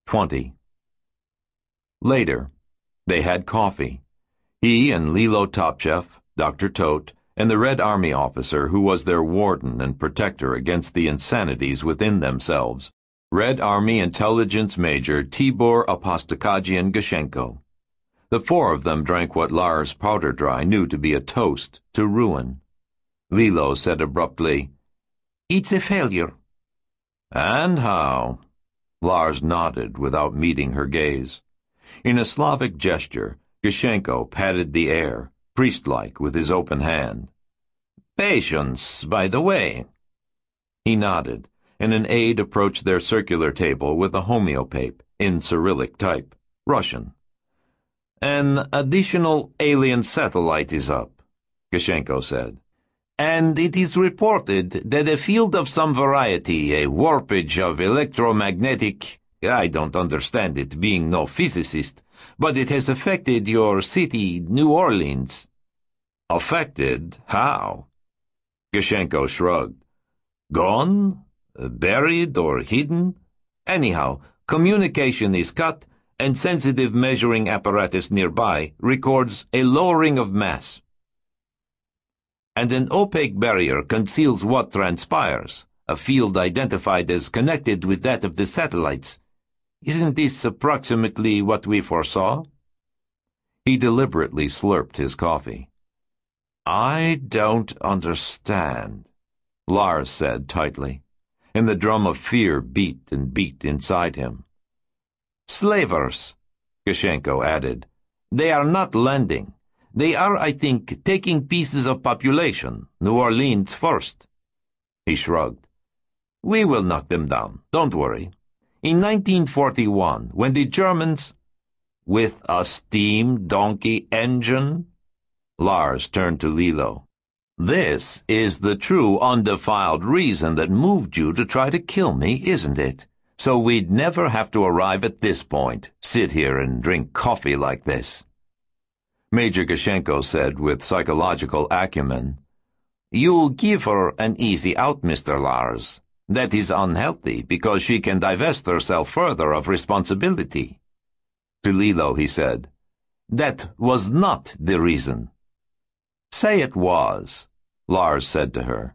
20. Later, they had coffee. He and Lilo Topchev, Dr. Todt, and the Red Army officer who was their warden and protector against the insanities within themselves, Red Army Intelligence Major Tibor Apostakajian Gashenko. The four of them drank what Lars Powderdry knew to be a toast to ruin. Lilo said abruptly, "It's a failure." "And how?" Lars nodded without meeting her gaze. In a Slavic gesture, Gashenko patted the air, priest-like, with his open hand. "Patience, by the way." He nodded, and an aide approached their circular table with a homeopape in Cyrillic type, Russian. "An additional alien satellite is up," Gashenko said. "And it is reported that a field of some variety, a warpage of electromagnetic, I don't understand it, being no physicist, but it has affected your city, New Orleans." "Affected? How?" Gashenko shrugged. "Gone? Buried or hidden? Anyhow, communication is cut, and sensitive measuring apparatus nearby records a lowering of mass. And an opaque barrier conceals what transpires, a field identified as connected with that of the satellites. Isn't this approximately what we foresaw?" He deliberately slurped his coffee. "I don't understand," Lars said tightly, and the drum of fear beat and beat inside him. "Slavers," Gashenko added. "They are not landing. They are, I think, taking pieces of population, New Orleans first." He shrugged. "We will knock them down, don't worry. In 1941, when the Germans—" "With a steam donkey engine?" Lars turned to Lilo. "This is the true undefiled reason that moved you to try to kill me, isn't it? So we'd never have to arrive at this point, sit here and drink coffee like this." Major Gashenko said with psychological acumen, "You give her an easy out, Mr. Lars. That is unhealthy because she can divest herself further of responsibility." To Lilo he said, "That was not the reason." "Say it was," Lars said to her.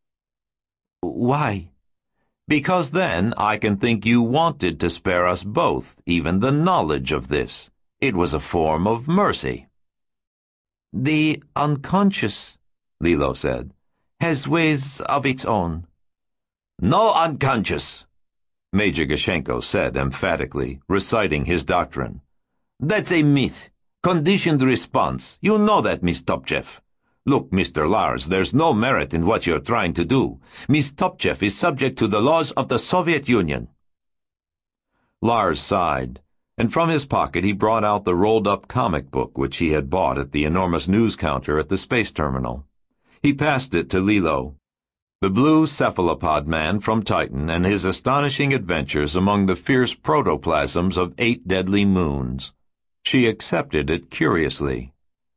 "Why?" "Because then I can think you wanted to spare us both even the knowledge of this. It was a form of mercy." "The unconscious," Lilo said, "has ways of its own." "No unconscious," Major Gashenko said emphatically, reciting his doctrine. "That's a myth. Conditioned response. You know that, Miss Topchev. Look, Mr. Lars, there's no merit in what you're trying to do. Miss Topchev is subject to the laws of the Soviet Union." Lars sighed, and from his pocket he brought out the rolled-up comic book which he had bought at the enormous news counter at the space terminal. He passed it to Lilo. The blue cephalopod man from Titan and his astonishing adventures among the fierce protoplasms of 8 deadly moons. She accepted it curiously.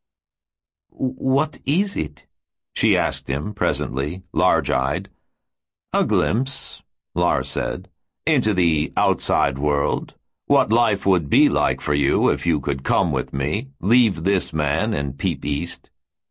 "What is it?" she asked him presently, large-eyed. "A glimpse," Lars said, "into the outside world. What life would be like for you if you could come with me, leave this man and peep east."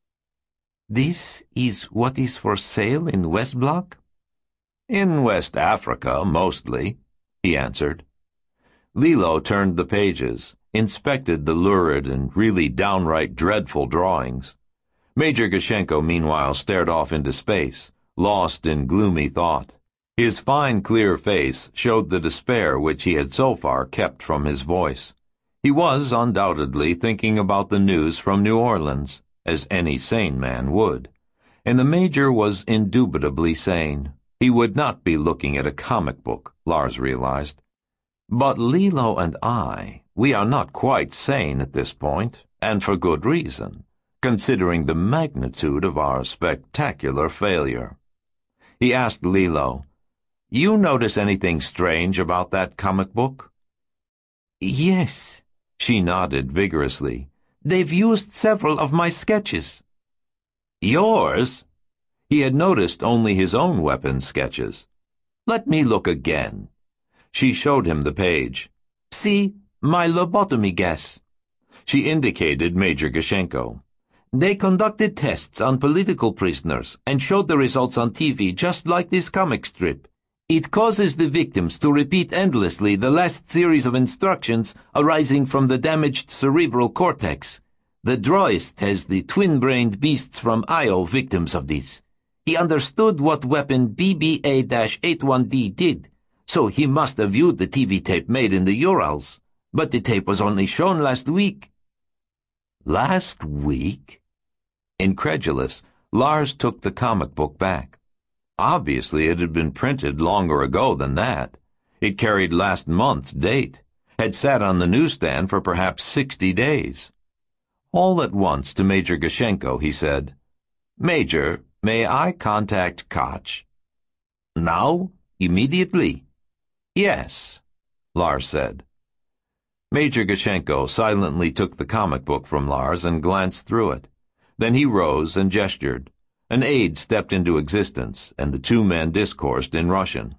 "This is what is for sale in West Block?" "In West Africa, mostly," he answered. Lilo turned the pages, inspected the lurid and really downright dreadful drawings. Major Gashenko meanwhile stared off into space, lost in gloomy thought. His fine, clear face showed the despair which he had so far kept from his voice. He was undoubtedly thinking about the news from New Orleans, as any sane man would. And the Major was indubitably sane. He would not be looking at a comic book, Lars realized. But Lilo and we are not quite sane at this point, and for good reason, considering the magnitude of our spectacular failure. He asked Lilo, "You notice anything strange about that comic book?" "Yes," she nodded vigorously. "They've used several of my sketches." "Yours?" He had noticed only his own weapon sketches. "Let me look again." She showed him the page. See, my lobotomy gas. She indicated Major Gashenko. They conducted tests on political prisoners and showed the results on TV just like this comic strip. It causes the victims to repeat endlessly the last series of instructions arising from the damaged cerebral cortex. The drawist has the twin-brained beasts from Io victims of this. He understood what weapon BBA-81D did, so he must have viewed the TV tape made in the Urals. But the tape was only shown last week. Last week? Incredulous, Lars took the comic book back. Obviously, it had been printed longer ago than that. It carried last month's date, had sat on the newsstand for perhaps 60 days. All at once to Major Gashenko, he said, "Major, may I contact Koch?" Now? Immediately? "Yes," Lars said. Major Gashenko silently took the comic book from Lars and glanced through it. Then he rose and gestured. An aide stepped into existence, and the two men discoursed in Russian.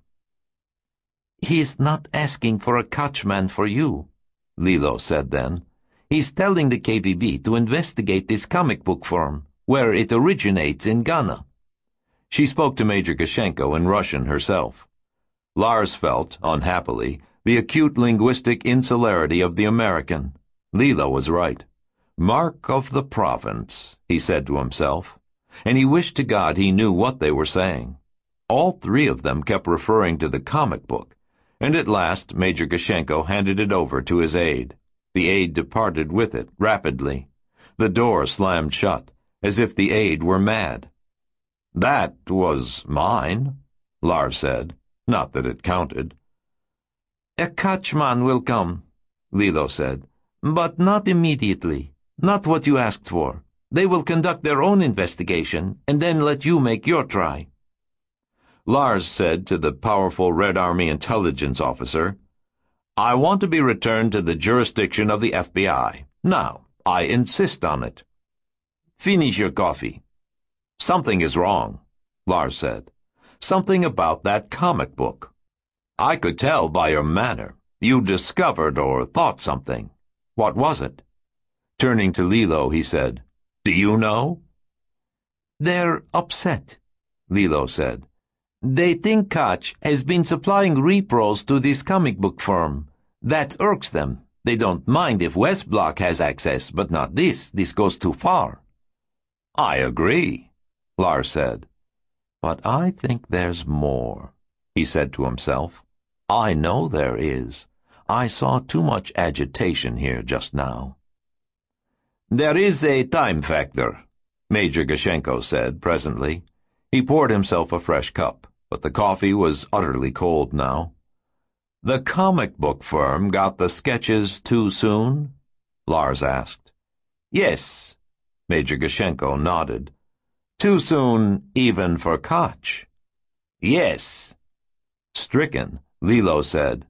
"He is not asking for a Kochman for you," Lilo said then. "He's telling the KGB to investigate this comic book firm, where it originates in Ghana." She spoke to Major Gashenko in Russian herself. Lars felt, unhappily, the acute linguistic insularity of the American. Lilo was right. Mark of the province, he said to himself, and he wished to God he knew what they were saying. All three of them kept referring to the comic book, and at last Major Gashenko handed it over to his aide. The aide departed with it rapidly. The door slammed shut, as if the aide were mad. "That was mine," Lars said, not that it counted. "A Kochman will come," Lilo said, "but not immediately. Not what you asked for. They will conduct their own investigation, and then let you make your try." Lars said to the powerful Red Army intelligence officer, "I want to be returned to the jurisdiction of the FBI. Now, I insist on it." "Finish your coffee." "Something is wrong," Lars said. "Something about that comic book. I could tell by your manner. You discovered or thought something. What was it?" Turning to Lilo, he said, "Do you know?" "They're upset," Lilo said. "They think Koch has been supplying repros to this comic book firm. That irks them. They don't mind if Westblock has access, but not this. This goes too far." "I agree," Lars said. "But I think there's more," he said to himself. "I know there is. I saw too much agitation here just now." "There is a time factor," Major Gashenko said presently. He poured himself a fresh cup, but the coffee was utterly cold now. "The comic book firm got the sketches too soon?" Lars asked. "Yes," Major Gashenko nodded. "Too soon even for Koch?" "Yes." Stricken, Lilo said,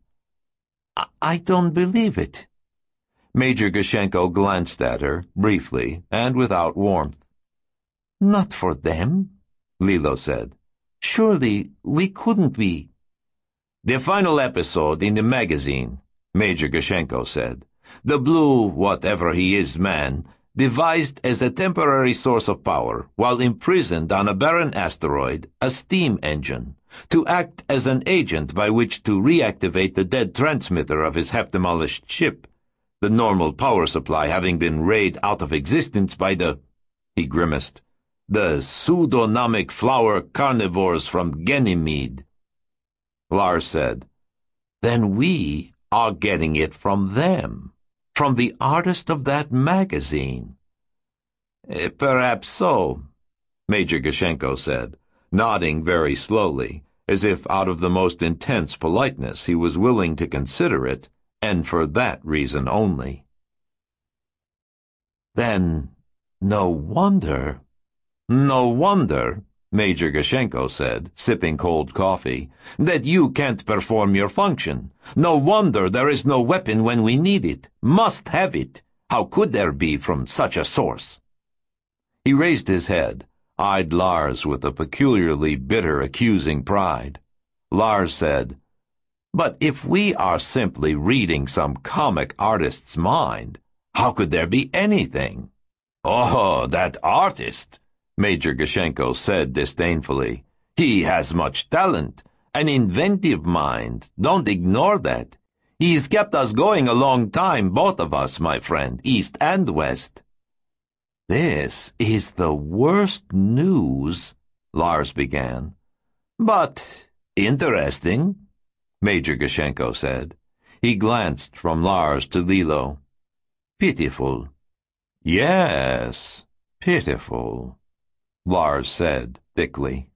I don't believe it." Major Gashenko glanced at her, briefly, and without warmth. "Not for them," Lilo said. "Surely we couldn't be." "The final episode in the magazine," Major Gashenko said. "The blue whatever-he-is man, devised as a temporary source of power, while imprisoned on a barren asteroid, a steam engine, to act as an agent by which to reactivate the dead transmitter of his half-demolished ship, the normal power supply having been rayed out of existence by he grimaced, the pseudonomic flower carnivores from Ganymede." Lars said, "Then we are getting it from them, from the artist of that magazine." Perhaps so," Major Gashenko said, nodding very slowly, as if out of the most intense politeness he was willing to consider it, and for that reason only. "Then, no wonder," Major Gashenko said, sipping cold coffee, "that you can't perform your function. No wonder there is no weapon when we need it. Must have it. How could there be from such a source?" He raised his head, eyed Lars with a peculiarly bitter, accusing pride. Lars said, But if we are simply reading some comic artist's mind, how could there be anything? Oh, that artist, Major Gushenko said disdainfully. He has much talent, an inventive mind. Don't ignore that. He's kept us going a long time, both of us, my friend, East and West. This is the worst news, Lars began. But interesting, Major Gushenko said. He glanced from Lars to Lilo. Pitiful. Yes, pitiful, Lars said thickly.